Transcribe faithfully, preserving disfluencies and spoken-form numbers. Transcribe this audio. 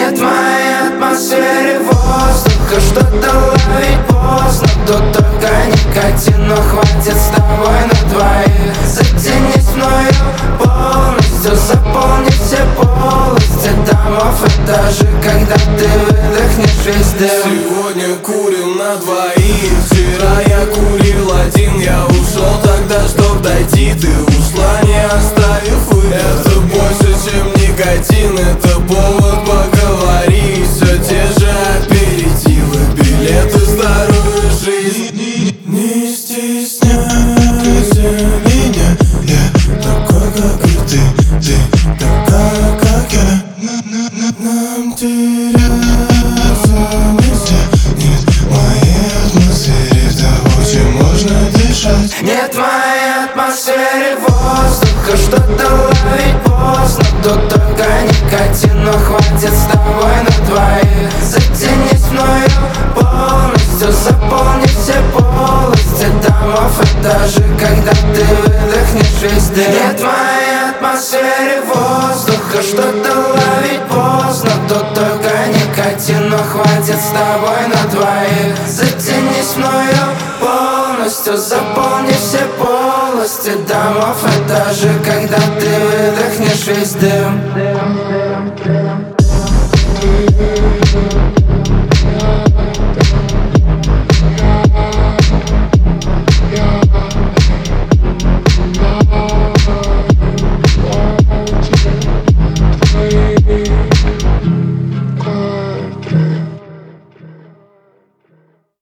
Нет в моей атмосфере воздуха, что-то ловить поздно. Тут только никотин, но хватит с тобой на двоих. Затянись мною полностью, заполни все полости домов, этажи, когда ты выдохнешь весь дым. Сегодня курим на двоих, вчера я курил один. Я ушел тогда, чтоб дойти, ты ушла, не оставив выход. Это больше, чем никотин, это повод поговорить. Все те же аперитивы, билеты в старую жизнь. Не стесняйся меня, я такой, как и ты, ты такая, как я. Нам теряться вместе, нет в моей атмосфере того, чем можно дышать. Нет в моей атмосфере воздуха, что-то ловить поздно. Тут только никотин, но хватит с тобой на двоих. Затянись мною полностью, заполни все полости домов, этажи, когда ты выдохнешь весь дым. Нет в моей атмосфере воздуха, что-то ловить поздно. Тут только никотин, но хватит с тобой на двоих. Затянись мною полностью, заполни все полости домов, этажи, когда ты выдохнешь весь дым.